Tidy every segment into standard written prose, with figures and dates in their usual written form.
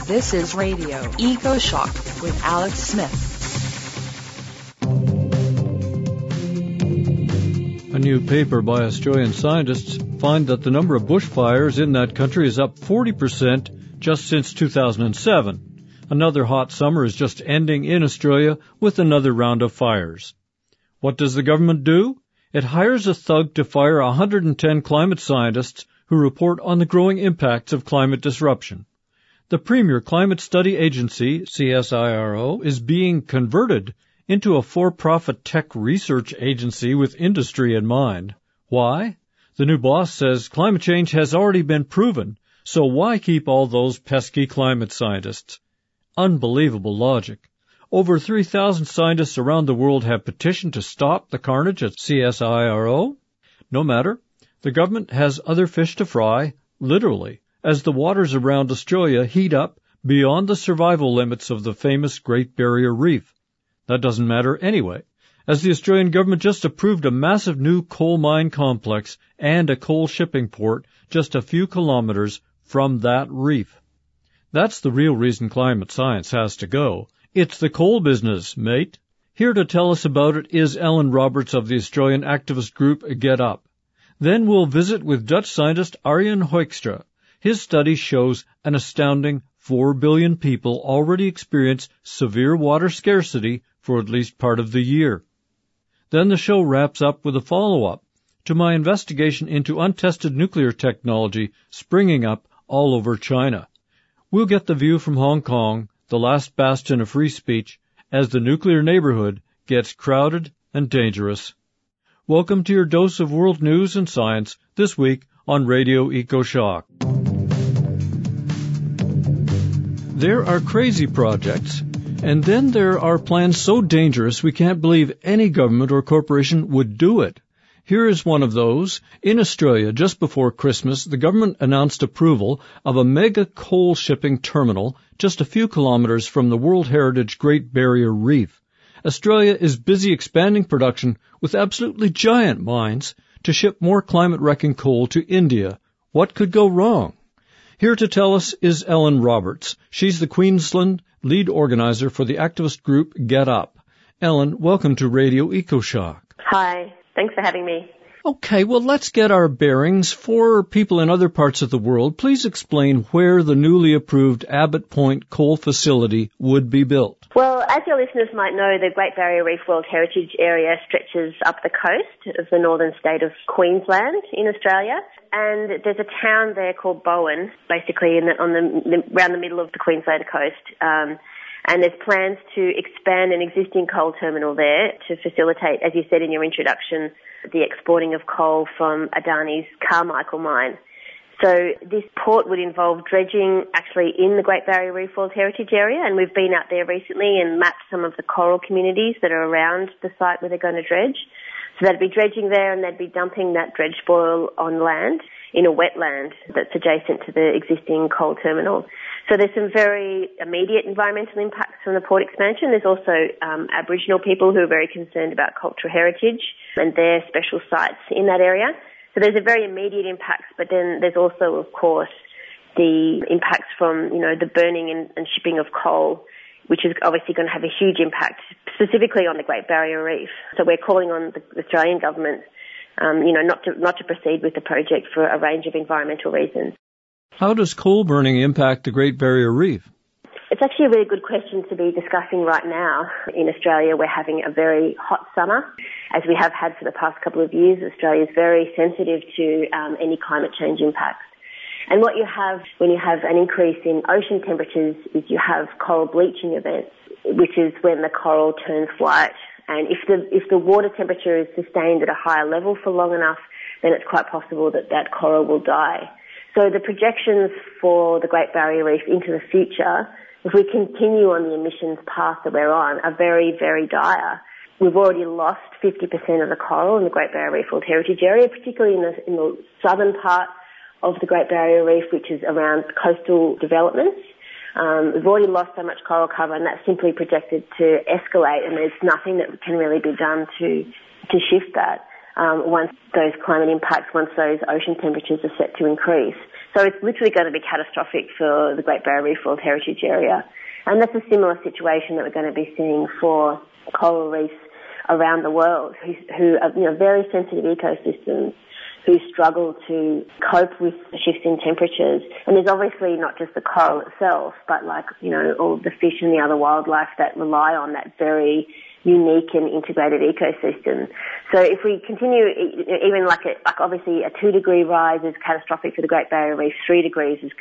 This is Radio Eco Shock with Alex Smith. A new paper by Australian scientists finds that the number of bushfires in that country is up 40% just since 2007. Another hot summer is just ending in Australia with another round of fires. What does the government do? It hires a thug to fire 110 climate scientists who report on the growing impacts of climate disruption. The premier climate study agency, CSIRO, is being converted into a for-profit tech research agency with industry in mind. Why? The new boss says climate change has already been proven, so why keep all those pesky climate scientists? Unbelievable logic. Over 3,000 scientists around the world have petitioned to stop the carnage at CSIRO. No matter. The government has other fish to fry, literally, as the waters around Australia heat up beyond the survival limits of the famous Great Barrier Reef. That doesn't matter anyway, as the Australian government just approved a massive new coal mine complex and a coal shipping port just a few kilometers from that reef. That's the real reason climate science has to go. It's the coal business, mate. Here to tell us about it is Ellen Roberts of the Australian activist group Get Up. Then we'll visit with Dutch scientist Arjen Hoekstra. His study shows an astounding 4 billion people already experience severe water scarcity for at least part of the year. Then the show wraps up with a follow-up to my investigation into untested nuclear technology springing up all over China. We'll get the view from Hong Kong, the last bastion of free speech, as the nuclear neighborhood gets crowded and dangerous. Welcome to your dose of world news and science this week on Radio Eco Shock. There are crazy projects, and then there are plans so dangerous we can't believe any government or corporation would do it. Here is one of those. In Australia, just before Christmas, the government announced approval of a mega coal shipping terminal just a few kilometers from the World Heritage Great Barrier Reef. Australia is busy expanding production with absolutely giant mines to ship more climate-wrecking coal to India. What could go wrong? Here to tell us is Ellen Roberts. She's the Queensland lead organizer for the activist group Get Up. Ellen, welcome to Radio Eco Shock. Hi. Thanks for having me. Okay, well, let's get our bearings. For people in other parts of the world, please explain where the newly approved Abbott Point coal facility would be built. Well, as your listeners might know, the Great Barrier Reef World Heritage Area stretches up the coast of the northern state of Queensland in Australia. And there's a town there called Bowen, basically around the middle of the Queensland coast. And there's plans to expand an existing coal terminal there to facilitate, as you said in your introduction, the exporting of coal from Adani's Carmichael mine. So this port would involve dredging actually in the Great Barrier Reef World Heritage Area, and we've been out there recently and mapped some of the coral communities that are around the site where they're going to dredge. So they'd be dredging there and they'd be dumping that dredge spoil on land in a wetland that's adjacent to the existing coal terminal. So there's some very immediate environmental impacts from the port expansion. There's also Aboriginal people who are very concerned about cultural heritage and their special sites in that area. So there's a very immediate impacts, but then there's also, of course, the impacts from, the burning and shipping of coal, which is obviously going to have a huge impact, specifically on the Great Barrier Reef. So we're calling on the Australian government, not to proceed with the project for a range of environmental reasons. How does coal burning impact the Great Barrier Reef? It's actually a really good question to be discussing right now. In Australia, we're having a very hot summer, as we have had for the past couple of years. Australia is very sensitive to any climate change impacts. And what you have when you have an increase in ocean temperatures is you have coral bleaching events, which is when the coral turns white. And if the water temperature is sustained at a higher level for long enough, then it's quite possible that coral will die. So the projections for the Great Barrier Reef into the future, if we continue on the emissions path that we're on, are very, very dire. We've already lost 50% of the coral in the Great Barrier Reef World Heritage Area, particularly in the southern part of the Great Barrier Reef, which is around coastal developments. We've already lost so much coral cover, and that's simply projected to escalate, and there's nothing that can really be done to shift that once those climate impacts, once those ocean temperatures are set to increase. So it's literally going to be catastrophic for the Great Barrier Reef World Heritage Area. And that's a similar situation that we're going to be seeing for coral reefs around the world who are, very sensitive ecosystems who struggle to cope with the shifts in temperatures. And there's obviously not just the coral itself, but all of the fish and the other wildlife that rely on that very unique and integrated ecosystem. So if we continue, even obviously a 2-degree rise is catastrophic for the Great Barrier Reef, 3 degrees is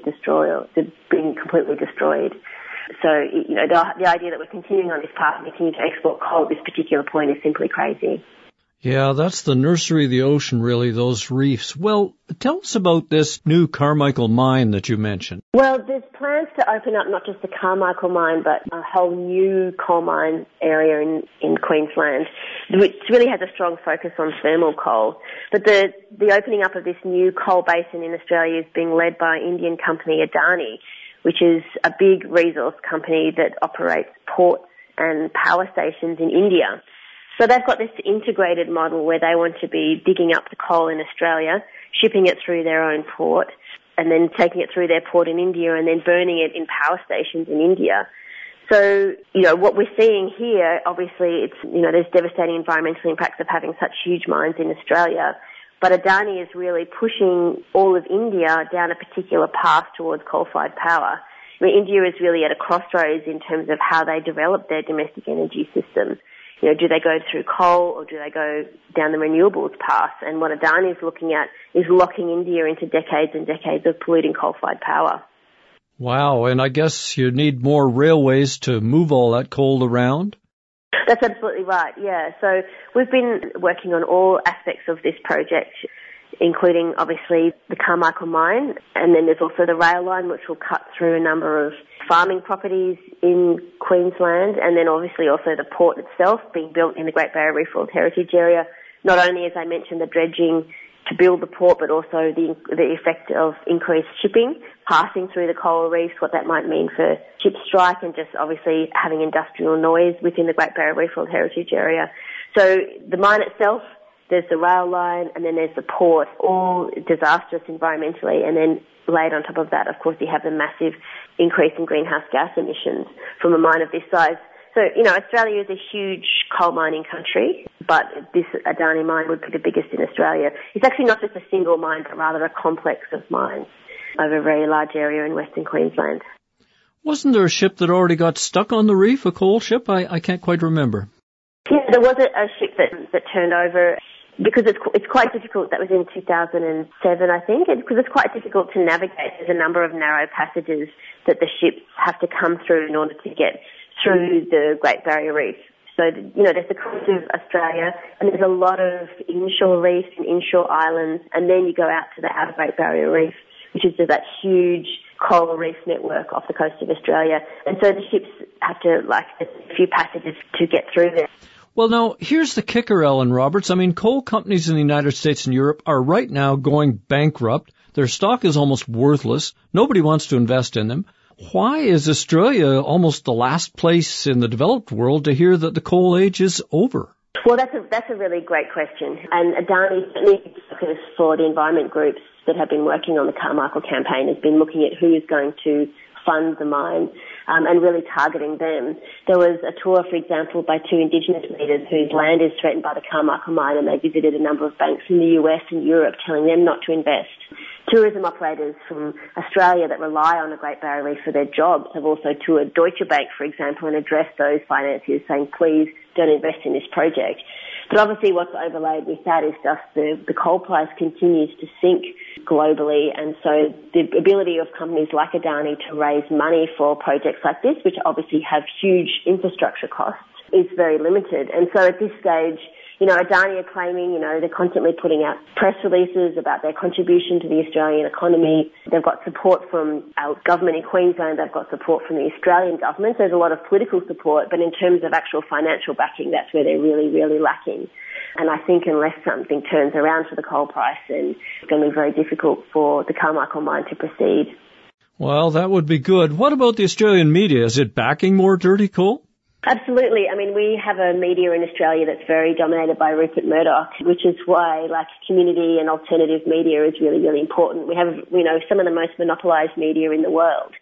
being completely destroyed. So, the idea that we're continuing on this path and continue to export coal at this particular point is simply crazy. Yeah, that's the nursery of the ocean, really, those reefs. Well, tell us about this new Carmichael mine that you mentioned. Well, there's plans to open up not just the Carmichael mine, but a whole new coal mine area in Queensland, which really has a strong focus on thermal coal. But the opening up of this new coal basin in Australia is being led by Indian company Adani, which is a big resource company that operates ports and power stations in India. So they've got this integrated model where they want to be digging up the coal in Australia, shipping it through their own port, and then taking it through their port in India and then burning it in power stations in India. So, what we're seeing here, obviously, there's devastating environmental impacts of having such huge mines in Australia. But Adani is really pushing all of India down a particular path towards coal-fired power. India is really at a crossroads in terms of how they develop their domestic energy system. Do they go through coal or do they go down the renewables path? And what Adani is looking at is locking India into decades and decades of polluting coal-fired power. Wow, and I guess you need more railways to move all that coal around? That's absolutely right, yeah. So we've been working on all aspects of this project, including obviously the Carmichael mine, and then there's also the rail line which will cut through a number of farming properties in Queensland, and then obviously also the port itself being built in the Great Barrier Reef World Heritage Area. Not only, as I mentioned, the dredging to build the port, but also the effect of increased shipping passing through the coral reefs, what that might mean for ship strike and just obviously having industrial noise within the Great Barrier Reef World Heritage Area. So the mine itself, there's the rail line, and then there's the port, all disastrous environmentally. And then laid on top of that, of course, you have the massive increase in greenhouse gas emissions from a mine of this size. So, Australia is a huge coal mining country, but this Adani mine would be the biggest in Australia. It's actually not just a single mine, but rather a complex of mines over a very large area in Western Queensland. Wasn't there a ship that already got stuck on the reef, a coal ship? I can't quite remember. Yeah, there was a ship that turned over because it's quite difficult. That was in 2007, I think, because it's quite difficult to navigate. There's a number of narrow passages that the ships have to come through in order to get through the Great Barrier Reef. So, there's the coast of Australia, and there's a lot of inshore reefs and inshore islands, and then you go out to the outer Great Barrier Reef, which is that huge coral reef network off the coast of Australia. And so the ships have to, a few passages to get through there. Well, now, here's the kicker, Ellen Roberts. Coal companies in the United States and Europe are right now going bankrupt. Their stock is almost worthless. Nobody wants to invest in them. Why is Australia almost the last place in the developed world to hear that the coal age is over? Well, that's a really great question. And Adani's focus for the environment groups that have been working on the Carmichael campaign has been looking at who is going to fund the mine and really targeting them. There was a tour, for example, by 2 Indigenous leaders whose land is threatened by the Carmichael mine, and they visited a number of banks in the US and Europe telling them not to invest. Tourism operators from Australia that rely on the Great Barrier Reef for their jobs have also toured Deutsche Bank, for example, and addressed those financiers saying, please don't invest in this project. But obviously what's overlaid with that is just the coal price continues to sink globally, and so the ability of companies like Adani to raise money for projects like this, which obviously have huge infrastructure costs, is very limited. And so at this stage, Adani are claiming, they're constantly putting out press releases about their contribution to the Australian economy. They've got support from our government in Queensland. They've got support from the Australian government. So there's a lot of political support, but in terms of actual financial backing, that's where they're really, really lacking. And I think unless something turns around for the coal price, then it's going to be very difficult for the Carmichael mine to proceed. Well, that would be good. What about the Australian media? Is it backing more dirty coal? Absolutely. I mean, we have a media in Australia that's very dominated by Rupert Murdoch, which is why, community and alternative media is really, really important. We have, some of the most monopolised media in the world.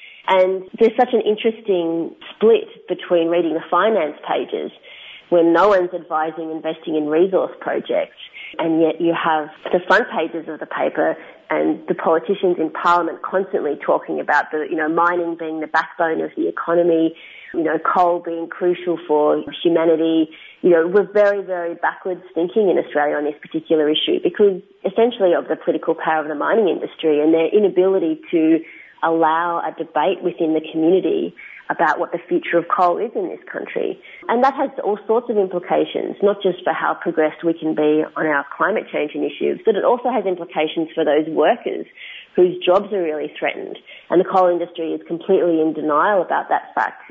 And there's such an interesting split between reading the finance pages when no one's advising investing in resource projects, and yet you have the front pages of the paper and the politicians in Parliament constantly talking about mining being the backbone of the economy, coal being crucial for humanity. We're very, very backwards thinking in Australia on this particular issue because essentially of the political power of the mining industry and their inability to allow a debate within the community about what the future of coal is in this country. And that has all sorts of implications, not just for how progressed we can be on our climate change initiatives, but it also has implications for those workers whose jobs are really threatened. And the coal industry is completely in denial about that fact.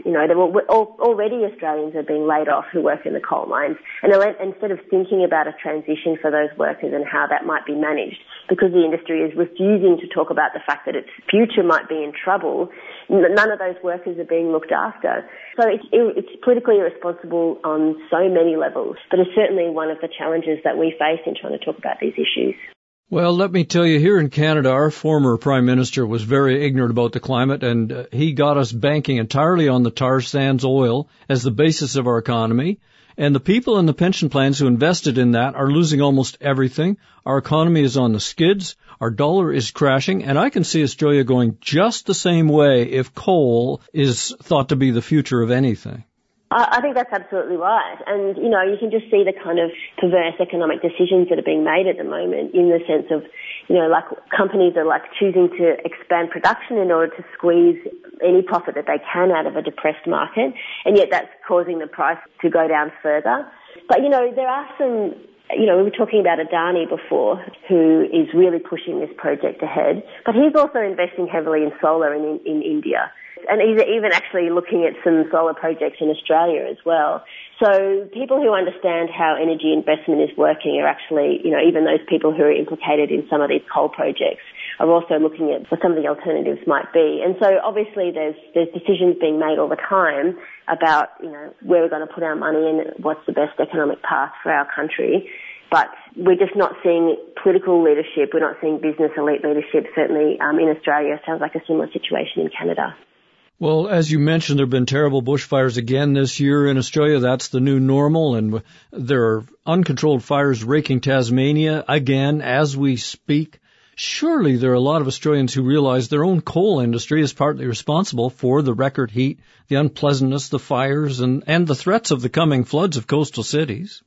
Already Australians are being laid off who work in the coal mines. And instead of thinking about a transition for those workers and how that might be managed, because the industry is refusing to talk about the fact that its future might be in trouble, none of those workers are being looked after. So it's politically irresponsible on so many levels, but it's certainly one of the challenges that we face in trying to talk about these issues. Well, let me tell you, here in Canada, our former Prime Minister was very ignorant about the climate, and he got us banking entirely on the tar sands oil as the basis of our economy. And the people in the pension plans who invested in that are losing almost everything. Our economy is on the skids. Our dollar is crashing. And I can see Australia going just the same way if coal is thought to be the future of anything. I think that's absolutely right. And, you can just see the kind of perverse economic decisions that are being made at the moment in the sense of, companies are choosing to expand production in order to squeeze any profit that they can out of a depressed market. And yet that's causing the price to go down further. But, there are some, we were talking about Adani before, who is really pushing this project ahead. But he's also investing heavily in solar in India. And he's even actually looking at some solar projects in Australia as well. So people who understand how energy investment is working are actually, even those people who are implicated in some of these coal projects are also looking at what some of the alternatives might be. And so obviously there's decisions being made all the time about, where we're going to put our money and what's the best economic path for our country. But we're just not seeing political leadership. We're not seeing business elite leadership, certainly in Australia. It sounds like a similar situation in Canada. Well, as you mentioned, there have been terrible bushfires again this year in Australia. That's the new normal, and there are uncontrolled fires raking Tasmania again as we speak. Surely there are a lot of Australians who realize their own coal industry is partly responsible for the record heat, the unpleasantness, the fires, and the threats of the coming floods of coastal cities.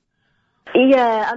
Yeah,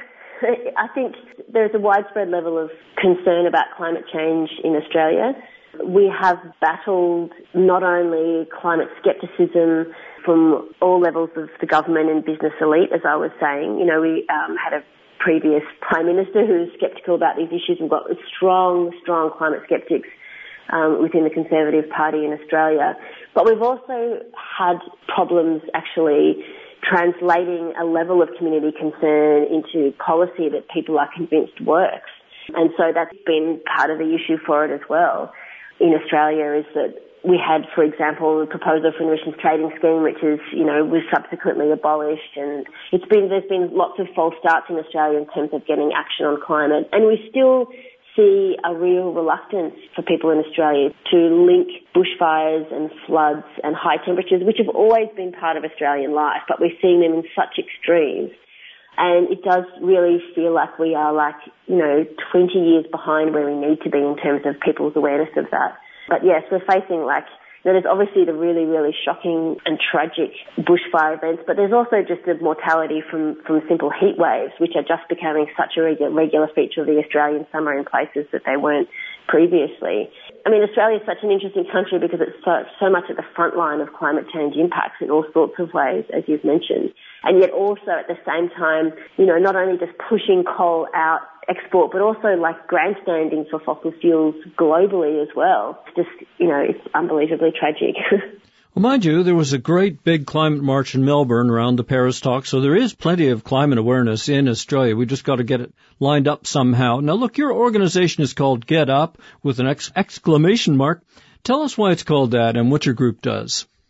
I think there's a widespread level of concern about climate change in Australia. We have battled not only climate scepticism from all levels of the government and business elite, as I was saying. We had a previous Prime Minister who was sceptical about these issues. We've got strong climate skeptics within the Conservative Party in Australia. But we've also had problems actually translating a level of community concern into policy that people are convinced works. And so that's been part of the issue for it as well. In Australia is that we had, for example, a proposal for an emissions trading scheme, which is, was subsequently abolished, and there's been lots of false starts in Australia in terms of getting action on climate, and we still see a real reluctance for people in Australia to link bushfires and floods and high temperatures, which have always been part of Australian life, but we're seeing them in such extremes. And it does really feel like we are 20 years behind where we need to be in terms of people's awareness of that. But yes, we're facing there's obviously the really, really shocking and tragic bushfire events, but there's also just the mortality from simple heat waves, which are just becoming such a regular feature of the Australian summer in places that they weren't previously. Australia is such an interesting country because it's so much at the front line of climate change impacts in all sorts of ways, as you've mentioned. And yet also at the same time, not only just pushing coal out, export, but also grandstanding for fossil fuels globally as well. It's just, it's unbelievably tragic. Well, mind you, there was a great big climate march in Melbourne around the Paris talk, so there is plenty of climate awareness in Australia. We just got to get it lined up somehow. Now, look, your organization is called Get Up with an exclamation mark. Tell us why it's called that and what your group does.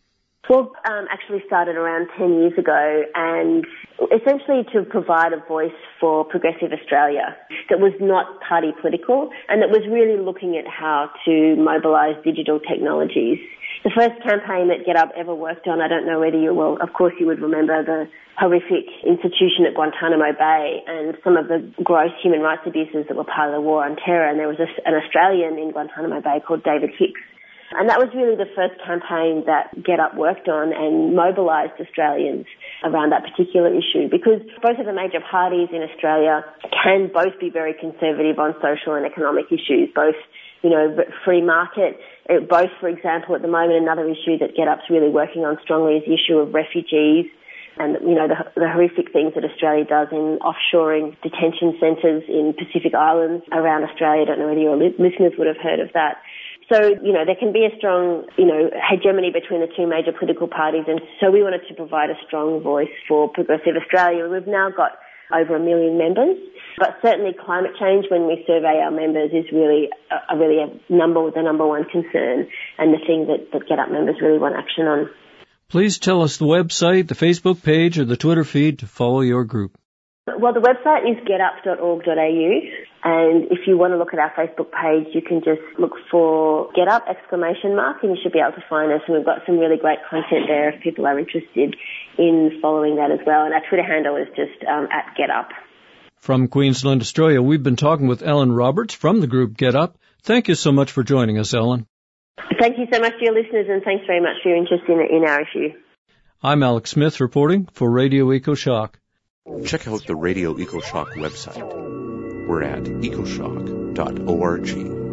Well, actually started around 10 years ago, and essentially to provide a voice for Progressive Australia that was not party political and that was really looking at how to mobilise digital technologies. The first campaign that GetUp ever worked on, I don't know whether you will, of course you would remember the horrific institution at Guantanamo Bay and some of the gross human rights abuses that were part of the war on terror, and there was an Australian in Guantanamo Bay called David Hicks. And that was really the first campaign that GetUp worked on and mobilised Australians around that particular issue, because both of the major parties in Australia can both be very conservative on social and economic issues, both, free market. Both, for example, at the moment, another issue that GetUp's really working on strongly is the issue of refugees and, the horrific things that Australia does in offshoring detention centres in Pacific Islands around Australia. I don't know whether your listeners would have heard of that. So, there can be a strong, hegemony between the two major political parties, and so we wanted to provide a strong voice for Progressive Australia. We've now got over 1 million members, but certainly climate change, when we survey our members, is really the number one concern and the thing that GetUp members really want action on. Please tell us the website, the Facebook page, or the Twitter feed to follow your group. Well, the website is getup.org.au, and if you want to look at our Facebook page, you can just look for GetUp ! And you should be able to find us, and we've got some really great content there if people are interested in following that as well. And our Twitter handle is just at GetUp. From Queensland, Australia, we've been talking with Ellen Roberts from the group GetUp. Thank you so much for joining us, Ellen. Thank you so much to your listeners, and thanks very much for your interest in our issue. I'm Alex Smith reporting for Radio EcoShock. Check out the Radio EcoShock website. We're at ecoshock.org.